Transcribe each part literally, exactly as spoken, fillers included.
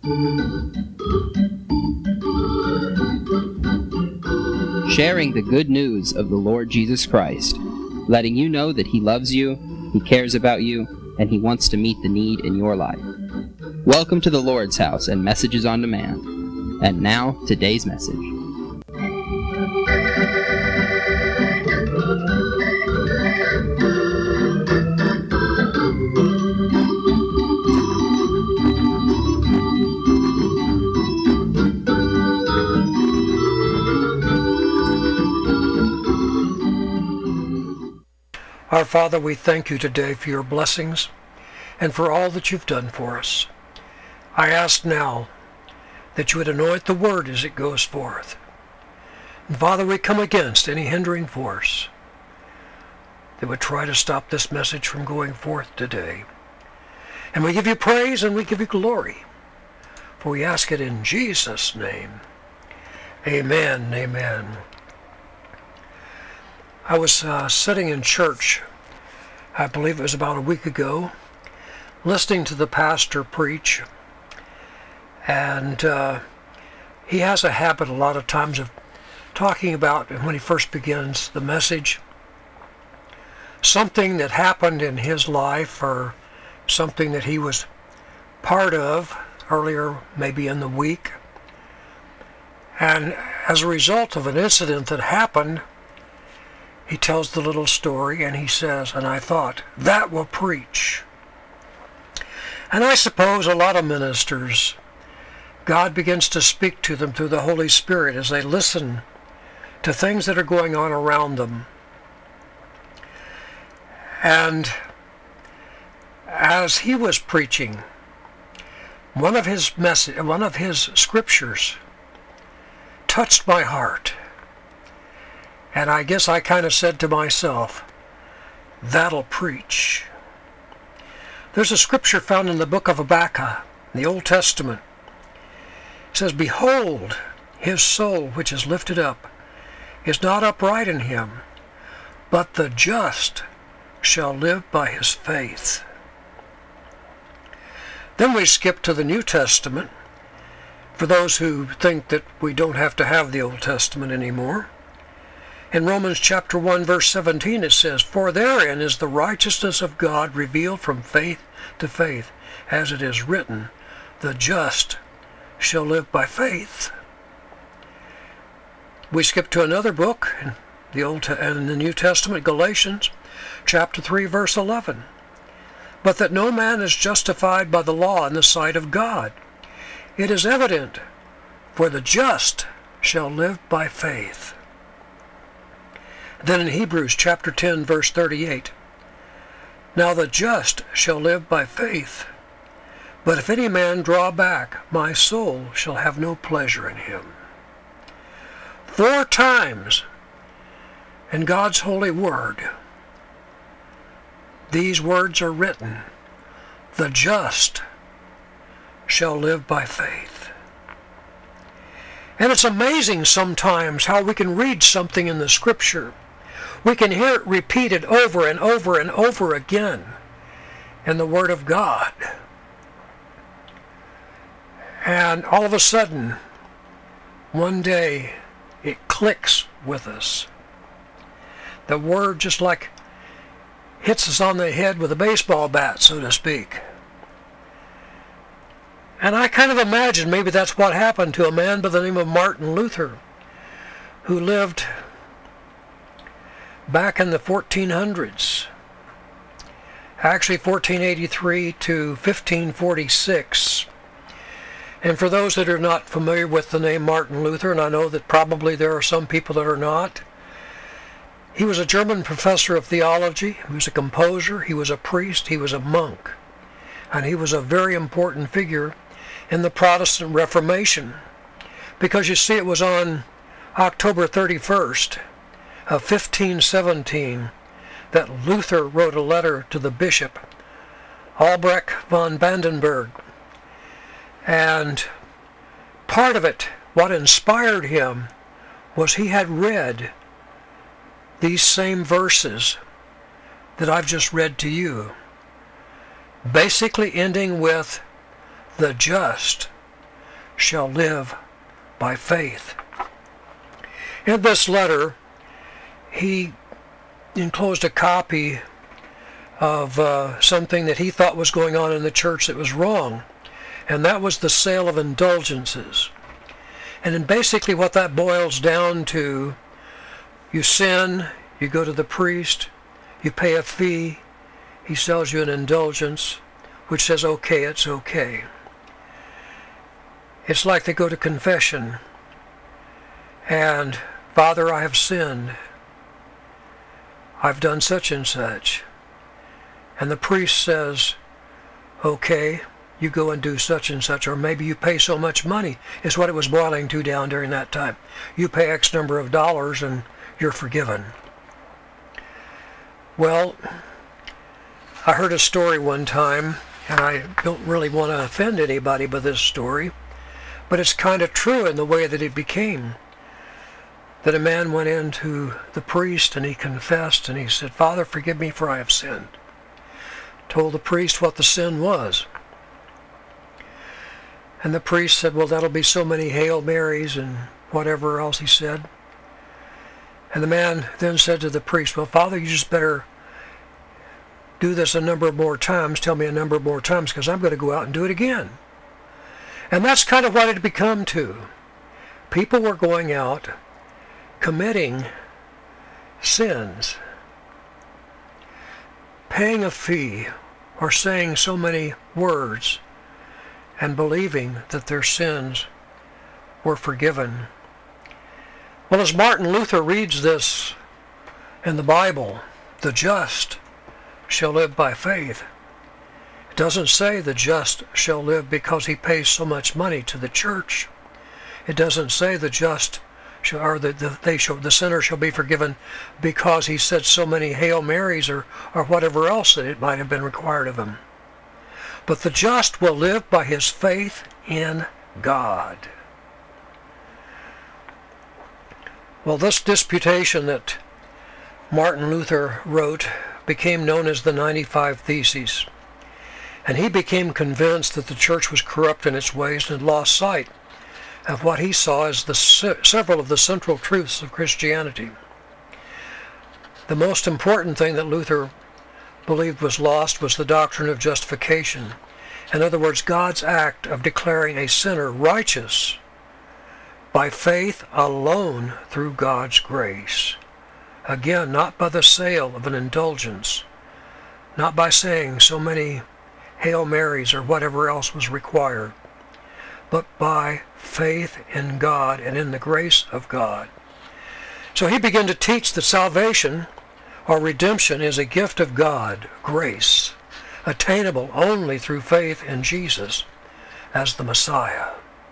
Sharing the good news of the Lord Jesus Christ, letting you know that He loves you, He cares about you, and He wants to meet the need in your life. Welcome to the Lord's House and Messages on Demand. And now, today's message. Our Father, we thank you today for your blessings and for all that you've done for us. I ask now that you would anoint the word as it goes forth. And Father, we come against any hindering force that would try to stop this message from going forth today. And we give you praise and we give you glory, for we ask it in Jesus' name. Amen, amen. I was uh, sitting in church, I believe it was about a week ago, listening to the pastor preach, and uh, he has a habit a lot of times of talking about, when he first begins the message, something that happened in his life or something that he was part of earlier, maybe in the week, and as a result of an incident that happened, he tells the little story, and he says, and I thought, that will preach. And I suppose a lot of ministers, God begins to speak to them through the Holy Spirit as they listen to things that are going on around them. And as he was preaching, one of his message, one of his scriptures touched my heart. And I guess I kind of said to myself, that'll preach. There's a scripture found in the book of Habakkuk, in the Old Testament. It says, behold, his soul which is lifted up is not upright in him, but the just shall live by his faith. Then we skip to the New Testament, for those who think that we don't have to have the Old Testament anymore. In Romans chapter one, verse seventeen, it says, for therein is the righteousness of God revealed from faith to faith, as it is written, the just shall live by faith. We skip to another book in the Old and the New Testament, Galatians chapter three, verse eleven. But that no man is justified by the law in the sight of God. It is evident, for the just shall live by faith. Then in Hebrews chapter ten, verse thirty-eight, now the just shall live by faith, but if any man draw back, my soul shall have no pleasure in him. Four times in God's holy word, these words are written, the just shall live by faith. And it's amazing sometimes how we can read something in the scripture. We can hear it repeated over and over and over again in the Word of God. And all of a sudden, one day, it clicks with us. The Word just like hits us on the head with a baseball bat, so to speak. And I kind of imagine maybe that's what happened to a man by the name of Martin Luther, who lived back in the fourteen hundreds, actually fourteen eighty-three to fifteen forty-six. And for those that are not familiar with the name Martin Luther, and I know that probably there are some people that are not, he was a German professor of theology, he was a composer, he was a priest, he was a monk, and he was a very important figure in the Protestant Reformation, because you see it was on October thirty-first of fifteen seventeen that Luther wrote a letter to the bishop Albrecht von Brandenburg, and part of it, what inspired him, was he had read these same verses that I've just read to you, basically ending with, the just shall live by faith. In this letter, he enclosed a copy of uh, something that he thought was going on in the church that was wrong, and that was the sale of indulgences. And then basically what that boils down to, you sin, you go to the priest, you pay a fee, he sells you an indulgence, which says, okay, it's okay. It's like they go to confession, and, Father, I have sinned. I've done such and such. And the priest says, okay, you go and do such and such, or maybe you pay so much money, is what it was boiling to down during that time. You pay X number of dollars and you're forgiven. Well, I heard a story one time, and I don't really want to offend anybody with this story, but it's kind of true in the way that it became. That a man went into the priest and he confessed and he said, Father, forgive me for I have sinned. Told the priest what the sin was. And the priest said, well, that'll be so many Hail Marys and whatever else he said. And the man then said to the priest, well, Father, you just better do this a number of more times, tell me a number of more times, because I'm going to go out and do it again. And that's kind of what it had become to. People were going out committing sins, paying a fee, or saying so many words, and believing that their sins were forgiven. Well, as Martin Luther reads this in the Bible, the just shall live by faith. It doesn't say the just shall live because he pays so much money to the church. It doesn't say the just shall, or the, the they shall the sinner shall be forgiven because he said so many Hail Marys or or whatever else that it might have been required of him. But the just will live by his faith in God. Well, this disputation that Martin Luther wrote became known as the ninety-five Theses. And he became convinced that the church was corrupt in its ways and had lost sight of what he saw as the se- several of the central truths of Christianity. The most important thing that Luther believed was lost was the doctrine of justification. In other words, God's act of declaring a sinner righteous by faith alone through God's grace. Again, not by the sale of an indulgence, not by saying so many Hail Marys or whatever else was required, but by faith in God and in the grace of God. So he began to teach that salvation or redemption is a gift of God, grace, attainable only through faith in Jesus as the Messiah.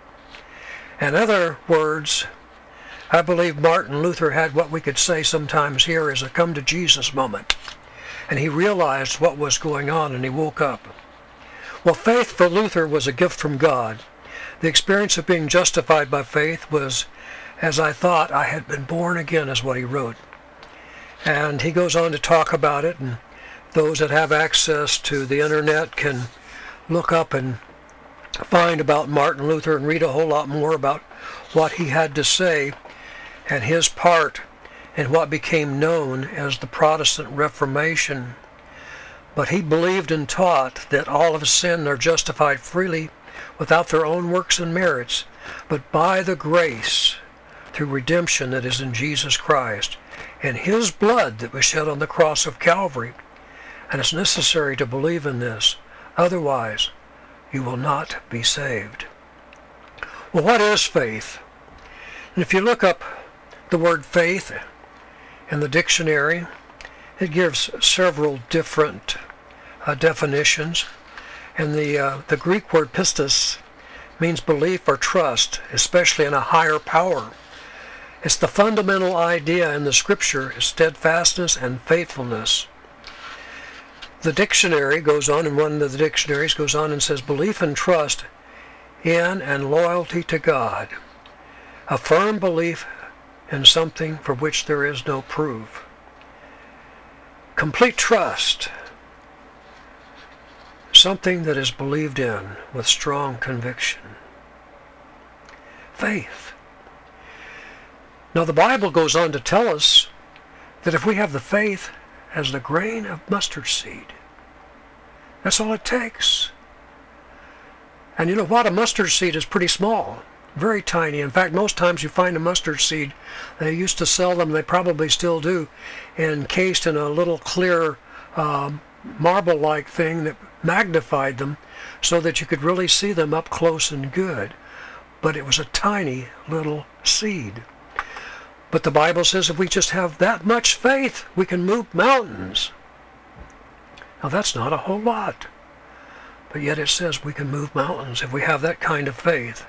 In other words, I believe Martin Luther had what we could say sometimes here is a come to Jesus moment. And he realized what was going on and he woke up. Well, faith for Luther was a gift from God. The experience of being justified by faith was, as I thought, I had been born again, is what he wrote. And he goes on to talk about it, and those that have access to the internet can look up and find about Martin Luther and read a whole lot more about what he had to say and his part in what became known as the Protestant Reformation. But he believed and taught that all of sin are justified freely without their own works and merits, but by the grace through redemption that is in Jesus Christ and his blood that was shed on the cross of Calvary. And it's necessary to believe in this. Otherwise, you will not be saved. Well, what is faith? And if you look up the word faith in the dictionary, it gives several different uh, definitions. And the, uh, the Greek word pistis means belief or trust, especially in a higher power. It's the fundamental idea in the Scripture, steadfastness and faithfulness. The dictionary goes on, and one of the dictionaries goes on and says, belief and trust in and loyalty to God. A firm belief in something for which there is no proof. Complete trust. Something that is believed in with strong conviction. faith. Now the Bible goes on to tell us that if we have the faith as the grain of mustard seed, that's all it takes. And you know what? A mustard seed is pretty small, very tiny. In fact, most times you find a mustard seed, they used to sell them, they probably still do, encased in a little clear um, marble-like thing that magnified them so that you could really see them up close and good. But it was a tiny little seed. But the Bible says if we just have that much faith, we can move mountains. Now that's not a whole lot. But yet it says we can move mountains if we have that kind of faith.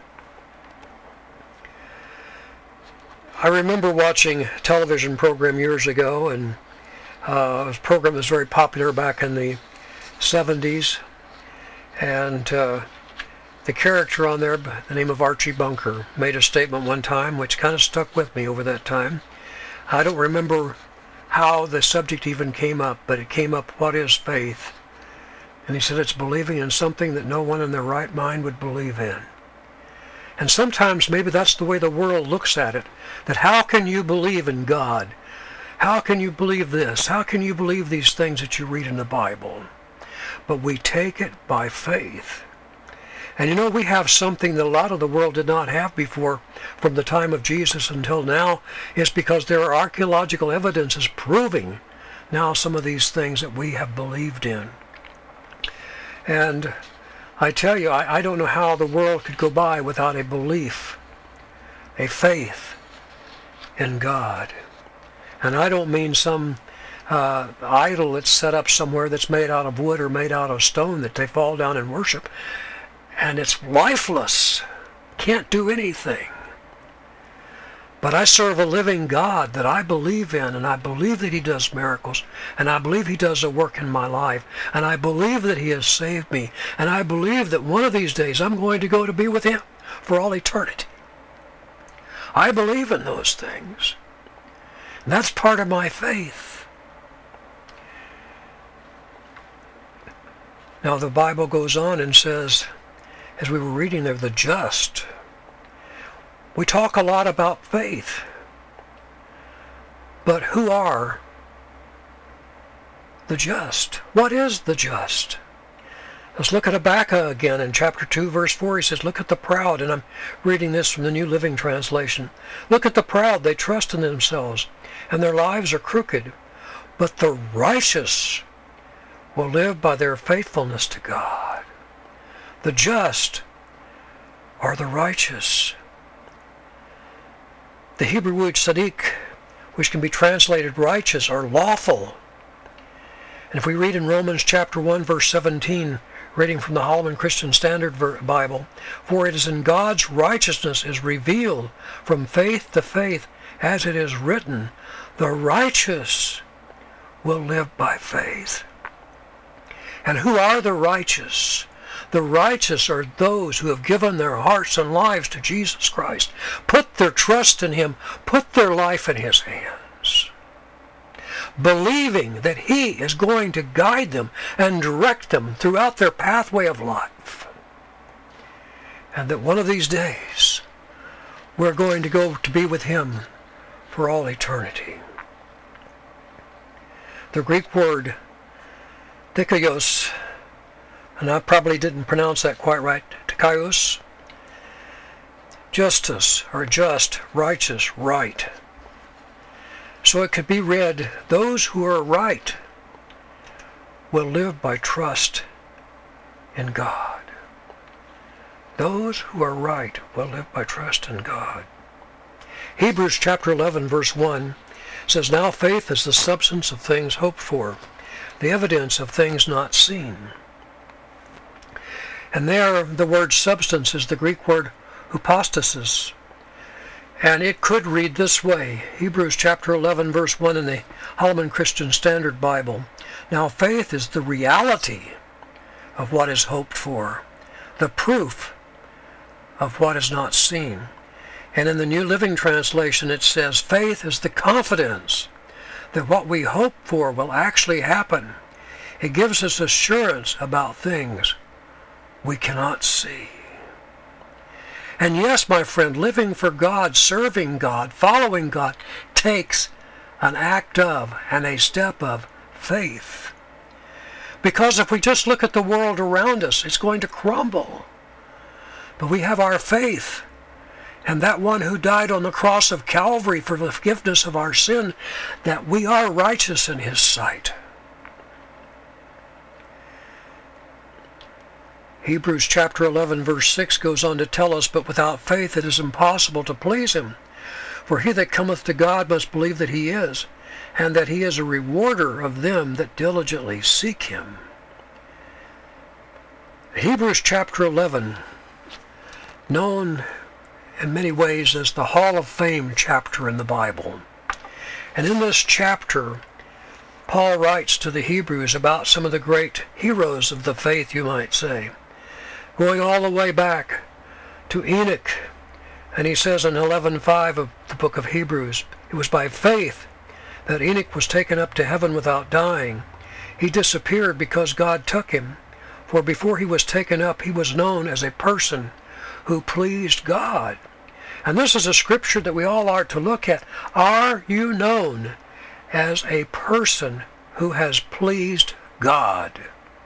I remember watching a television program years ago, and uh, it was a program that was very popular back in the seventies. And uh, the character on there, by the name of Archie Bunker, made a statement one time which kind of stuck with me over that time. I don't remember how the subject even came up, but it came up, what is faith? And he said it's believing in something that no one in their right mind would believe in. And sometimes maybe that's the way the world looks at it, that how can you believe in God? How can you believe this? How can you believe these things that you read in the Bible? But we take it by faith. And you know, we have something that a lot of the world did not have before, from the time of Jesus until now, is because there are archaeological evidences proving now some of these things that we have believed in. And I tell you, I, I don't know how the world could go by without a belief, a faith in God. And I don't mean some uh, idol that's set up somewhere that's made out of wood or made out of stone that they fall down and worship. And it's lifeless, can't do anything. But I serve a living God that I believe in, and I believe that He does miracles, and I believe He does a work in my life, and I believe that He has saved me, and I believe that one of these days I'm going to go to be with Him for all eternity. I believe in those things. And that's part of my faith. Now the Bible goes on and says, as we were reading there, the just. We talk a lot about faith. But who are the just? What is the just? Let's look at Habakkuk again in chapter two, verse four. He says, look at the proud, and I'm reading this from the New Living Translation. Look at the proud, they trust in themselves, and their lives are crooked. But the righteous will live by their faithfulness to God. The just are the righteous. The Hebrew word tzaddik, which can be translated righteous or lawful. And if we read in Romans chapter one, verse seventeen, reading from the Holman Christian Standard Bible, for it is in God's righteousness is revealed from faith to faith, as it is written, the righteous will live by faith. And who are the righteous? The righteous are those who have given their hearts and lives to Jesus Christ, put their trust in Him, put their life in His hands, believing that He is going to guide them and direct them throughout their pathway of life, and that one of these days we're going to go to be with Him for all eternity. The Greek word dikaios, and I probably didn't pronounce that quite right, dikaios, justice, or just, righteous, right. So it could be read, those who are right will live by trust in God. Those who are right will live by trust in God. Hebrews chapter eleven, verse one says, now faith is the substance of things hoped for, the evidence of things not seen. And there, the word substance is the Greek word hypostasis. And it could read this way, Hebrews chapter eleven, verse one in the Holman Christian Standard Bible. Now faith is the reality of what is hoped for, the proof of what is not seen. And in the New Living Translation it says, faith is the confidence that what we hope for will actually happen. It gives us assurance about things we cannot see. And yes, my friend, living for God, serving God, following God, takes an act of and a step of faith. Because if we just look at the world around us, it's going to crumble. But we have our faith. And that one who died on the cross of Calvary for the forgiveness of our sin, that we are righteous in his sight. Hebrews chapter eleven verse six goes on to tell us, but without faith it is impossible to please him. For he that cometh to God must believe that he is, and that he is a rewarder of them that diligently seek him. Hebrews chapter eleven, known in many ways as the Hall of Fame chapter in the Bible. And in this chapter, Paul writes to the Hebrews about some of the great heroes of the faith, you might say, going all the way back to Enoch. And he says in eleven five of the book of Hebrews, it was by faith that Enoch was taken up to heaven without dying. He disappeared because God took him. For before he was taken up, he was known as a person who pleased God. And this is a scripture that we all are to look at. Are you known as a person who has pleased God?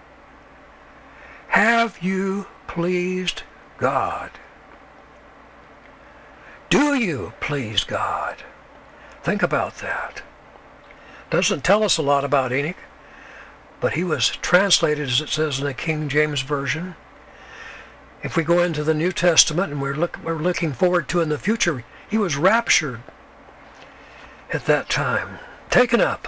Have you pleased God? Do you please God? Think about that. Doesn't tell us a lot about Enoch, but he was translated, as it says in the King James Version. If we go into the New Testament, and we're, look, we're looking forward to in the future, he was raptured at that time, taken up.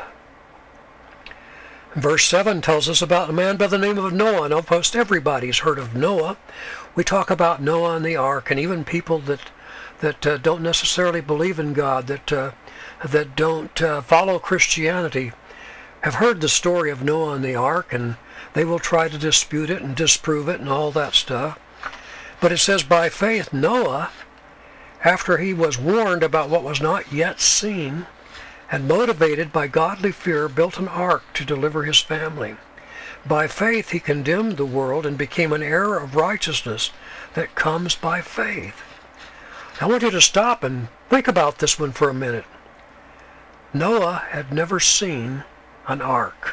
Verse seven tells us about a man by the name of Noah. And almost everybody's heard of Noah. We talk about Noah and the ark, and even people that that uh, don't necessarily believe in God, that uh, that don't uh, follow Christianity, have heard the story of Noah and the ark, and they will try to dispute it and disprove it and all that stuff. But it says, by faith, Noah, after he was warned about what was not yet seen, and motivated by godly fear, built an ark to deliver his family. By faith, he condemned the world and became an heir of righteousness that comes by faith. I want you to stop and think about this one for a minute. Noah had never seen an ark.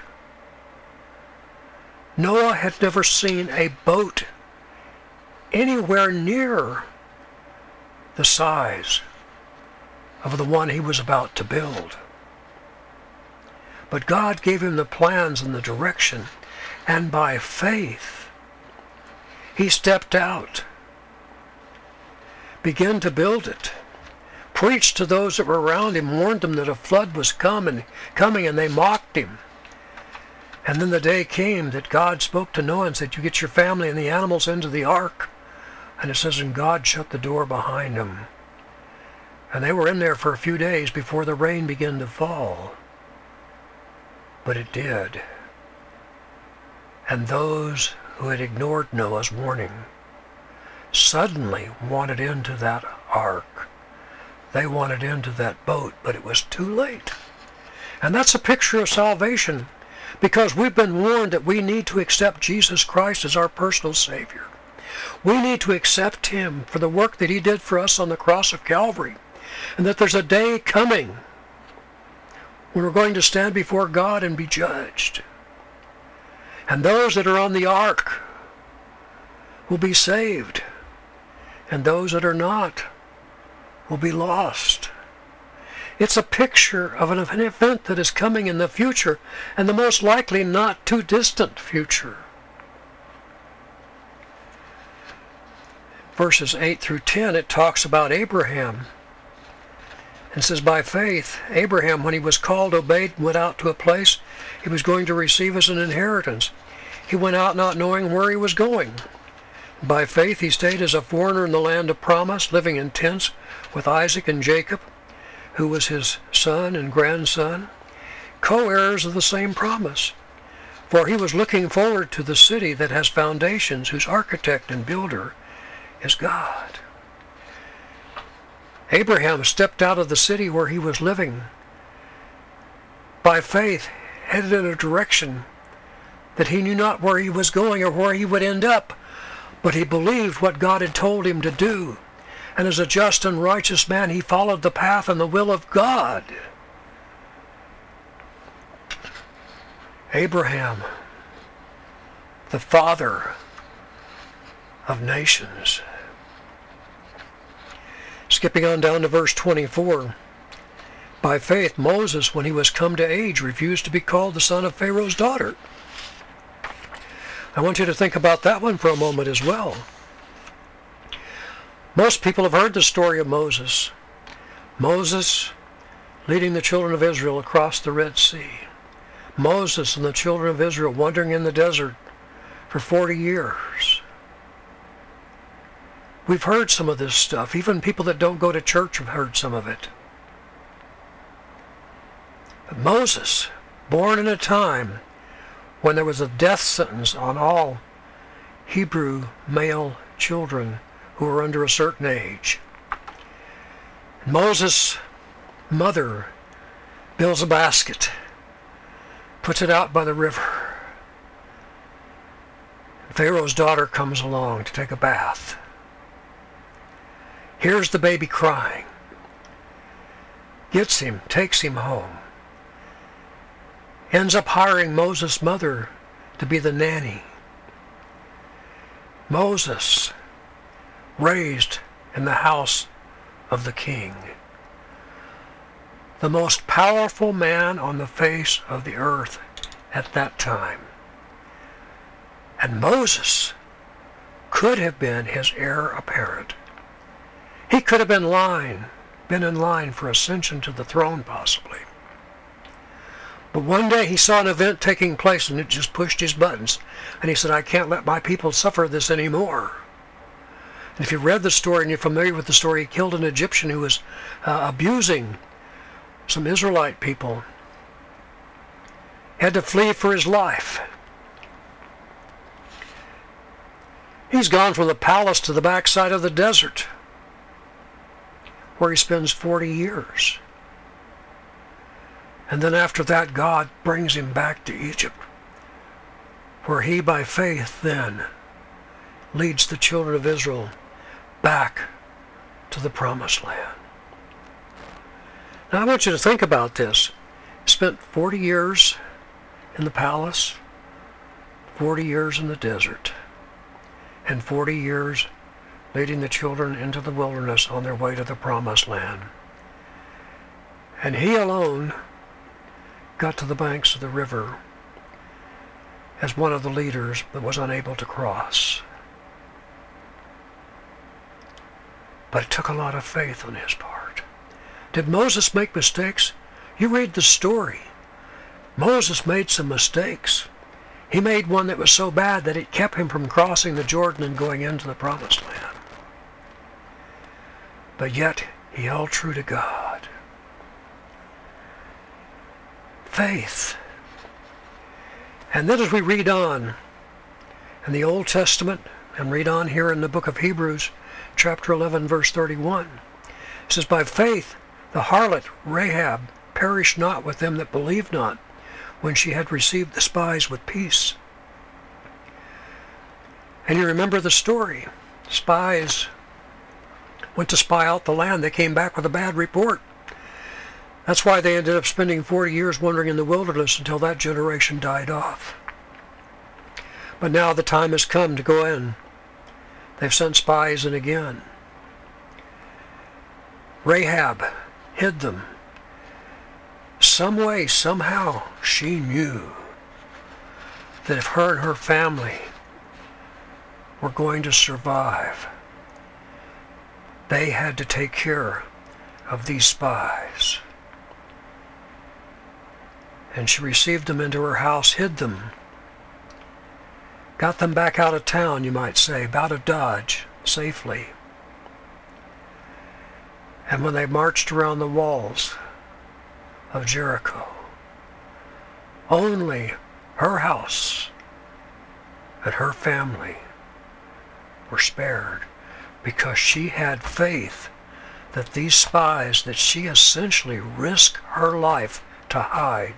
Noah had never seen a boat anywhere near the size of the one he was about to build. But God gave him the plans and the direction, and by faith he stepped out, began to build it, preached to those that were around him, warned them that a flood was coming, coming, and they mocked him. And then the day came that God spoke to Noah and said, you get your family and the animals into the ark. And it says, and God shut the door behind them. And they were in there for a few days before the rain began to fall. But it did. And those who had ignored Noah's warning suddenly wanted into that ark. They wanted into that boat, but it was too late. And that's a picture of salvation, because we've been warned that we need to accept Jesus Christ as our personal Savior. We need to accept him for the work that he did for us on the cross of Calvary, and that there's a day coming when we're going to stand before God and be judged. And those that are on the ark will be saved, and those that are not will be lost. It's a picture of an event that is coming in the future, and the most likely not too distant future. Verses eight through ten, it talks about Abraham. It says, by faith, Abraham, when he was called, obeyed and went out to a place he was going to receive as an inheritance. He went out not knowing where he was going. By faith, he stayed as a foreigner in the land of promise, living in tents with Isaac and Jacob, who was his son and grandson, co-heirs of the same promise. For he was looking forward to the city that has foundations, whose architect and builder is God. Abraham stepped out of the city where he was living, by faith, headed in a direction that he knew not where he was going or where he would end up, but he believed what God had told him to do. And as a just and righteous man, he followed the path and the will of God. Abraham, the father of nations. Skipping on down to verse twenty-four. By faith, Moses, when he was come to age, refused to be called the son of Pharaoh's daughter. I want you to think about that one for a moment as well. Most people have heard the story of Moses. Moses leading the children of Israel across the Red Sea. Moses and the children of Israel wandering in the desert for forty years. We've heard some of this stuff. Even people that don't go to church have heard some of it. But Moses, born in a time when there was a death sentence on all Hebrew male children who were under a certain age. Moses' mother builds a basket, puts it out by the river. Pharaoh's daughter comes along to take a bath. Hears the baby crying. Gets him, takes him home. Ends up hiring Moses' mother to be the nanny. Moses, raised in the house of the king. The most powerful man on the face of the earth at that time. And Moses could have been his heir apparent. He could have been line, been in line for ascension to the throne possibly. But one day he saw an event taking place and it just pushed his buttons. And he said, I can't let my people suffer this anymore. And if you read the story and you're familiar with the story, he killed an Egyptian who was uh, abusing some Israelite people. He had to flee for his life. He's gone from the palace to the backside of the desert, where he spends forty years. And then after that, God brings him back to Egypt, where he, by faith, then leads the children of Israel back to the promised land. Now I want you to think about this. He spent forty years in the palace, forty years in the desert, and forty years leading the children into the wilderness on their way to the promised land. And he alone got to the banks of the river as one of the leaders, but was unable to cross. But it took a lot of faith on his part. Did Moses make mistakes? You read the story. Moses made some mistakes. He made one that was so bad that it kept him from crossing the Jordan and going into the promised land. But yet, he held true to God. Faith. And then as we read on in the Old Testament and read on here in the book of Hebrews, chapter eleven, verse thirty-one, it says, by faith the harlot Rahab perished not with them that believed not, when she had received the spies with peace. And you remember the story. Spies went to spy out the land. They came back with a bad report. That's why they ended up spending forty years wandering in the wilderness until that generation died off. But now the time has come to go in. They've sent spies in again. Rahab hid them. Some way, somehow, she knew that if her and her family were going to survive, they had to take care of these spies. And she received them into her house, hid them, got them back out of town, you might say, out of Dodge, safely. And when they marched around the walls of Jericho, only her house and her family were spared, because she had faith that these spies that she essentially risked her life to hide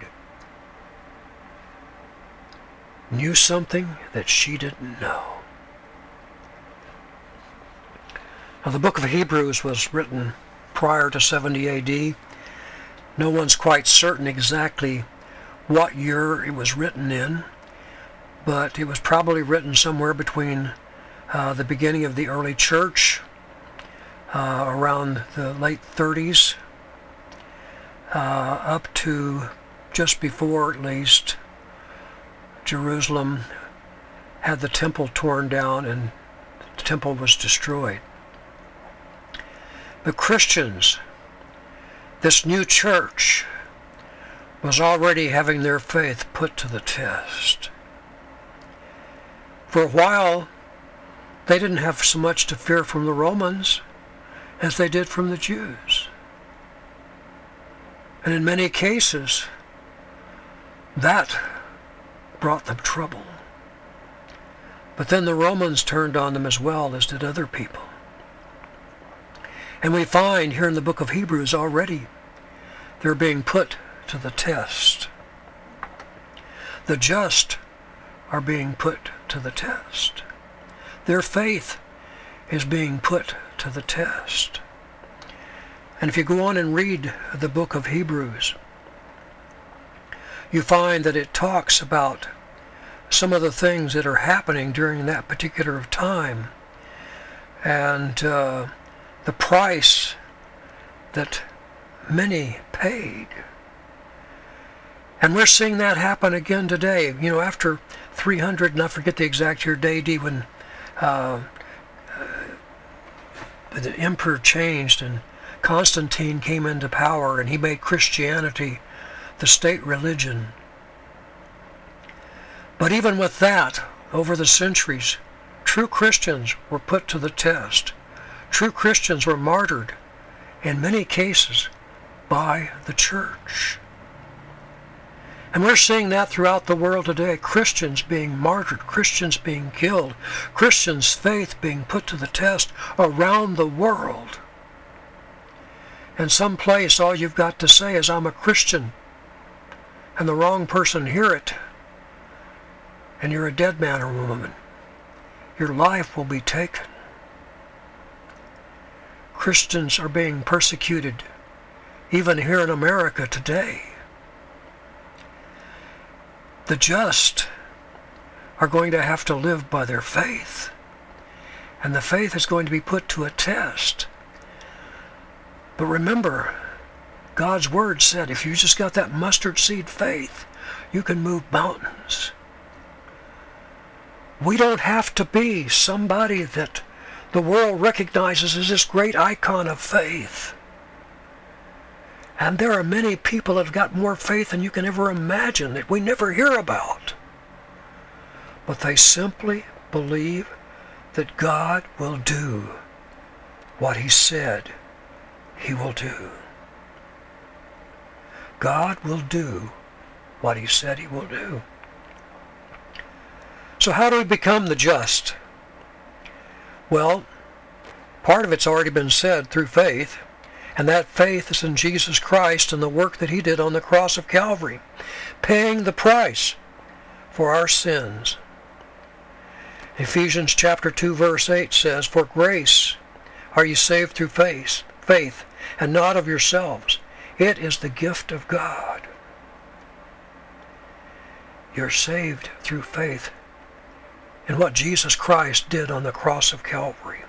knew something that she didn't know. Now, the book of Hebrews was written prior to seventy A D. No one's quite certain exactly what year it was written in, but it was probably written somewhere between uh, the beginning of the early church, uh, around the late thirties, uh, up to just before, at least, Jerusalem had the temple torn down and the temple was destroyed. The Christians, this new church, was already having their faith put to the test. For a while, they didn't have so much to fear from the Romans as they did from the Jews. And in many cases, that brought them trouble. But then the Romans turned on them as well as did other people. And we find here in the book of Hebrews already they're being put to the test. The just are being put to the test. Their faith is being put to the test. And if you go on and read the book of Hebrews, you find that it talks about some of the things that are happening during that particular time, and uh, the price that many paid. And we're seeing that happen again today. You know, after three hundred, and I forget the exact year, A D, when uh, uh, the emperor changed and Constantine came into power and he made Christianity the state religion. But even with that, over the centuries, true Christians were put to the test. True Christians were martyred, in many cases, by the church. And we're seeing that throughout the world today. Christians being martyred, Christians being killed, Christians' faith being put to the test around the world. And someplace all you've got to say is, I'm a Christian, and the wrong person hear it, and you're a dead man or woman. Your life will be taken. Christians are being persecuted, even here in America today. The just are going to have to live by their faith, and the faith is going to be put to a test. But remember, God's word said if you just got that mustard seed faith, you can move mountains. We don't have to be somebody that the world recognizes as this great icon of faith. And there are many people that have got more faith than you can ever imagine that we never hear about. But they simply believe that God will do what He said He will do. God will do what He said He will do. So how do we become the just? Well, part of it's already been said through faith, and that faith is in Jesus Christ and the work that He did on the cross of Calvary, paying the price for our sins. Ephesians chapter two verse eight says, For grace are ye saved through faith, faith, and not of yourselves. It is the gift of God. You're saved through faith in what Jesus Christ did on the cross of Calvary.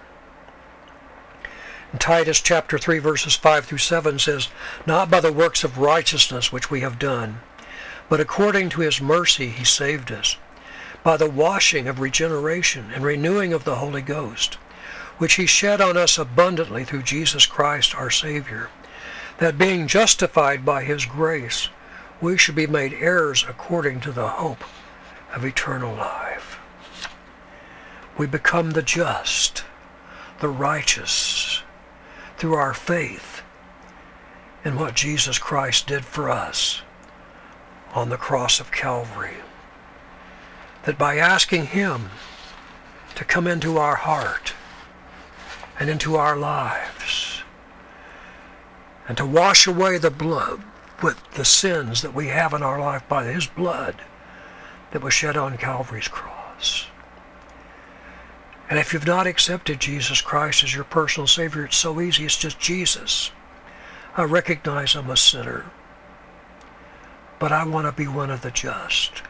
And Titus chapter three verses five through seven says, Not by the works of righteousness which we have done, but according to His mercy He saved us, by the washing of regeneration and renewing of the Holy Ghost, which He shed on us abundantly through Jesus Christ our Savior, that being justified by His grace, we should be made heirs according to the hope of eternal life. We become the just, the righteous, through our faith in what Jesus Christ did for us on the cross of Calvary. That by asking Him to come into our heart and into our lives, and to wash away the blood with the sins that we have in our life by His blood that was shed on Calvary's cross. And if you've not accepted Jesus Christ as your personal Savior, it's so easy. It's just Jesus. I recognize I'm a sinner, but I want to be one of the just.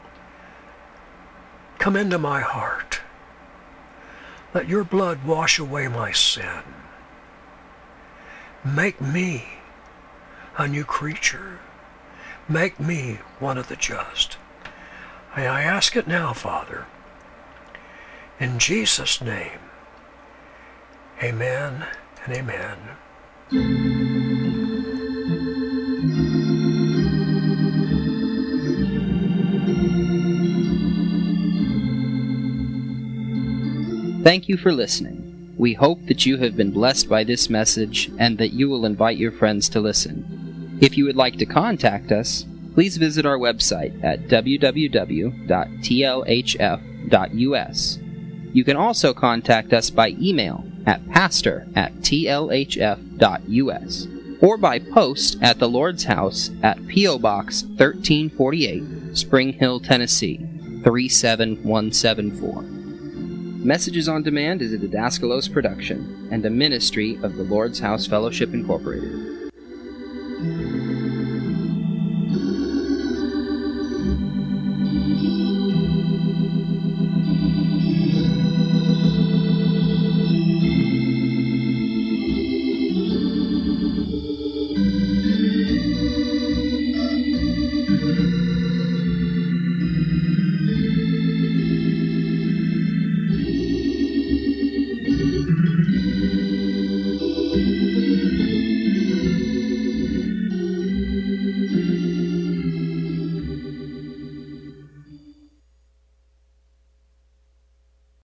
Come into my heart. Let your blood wash away my sin. Make me a new creature. Make me one of the just. And I ask it now, Father, in Jesus' name. Amen and amen. Thank you for listening. We hope that you have been blessed by this message and that you will invite your friends to listen. If you would like to contact us, please visit our website at w w w dot t l h f dot u s. You can also contact us by email at pastor at t l h f dot u s or by post at the Lord's House at P O Box thirteen forty-eight, Spring Hill, Tennessee three seven one seven four. Messages on Demand is a Didaskalos production and a ministry of the Lord's House Fellowship Incorporated.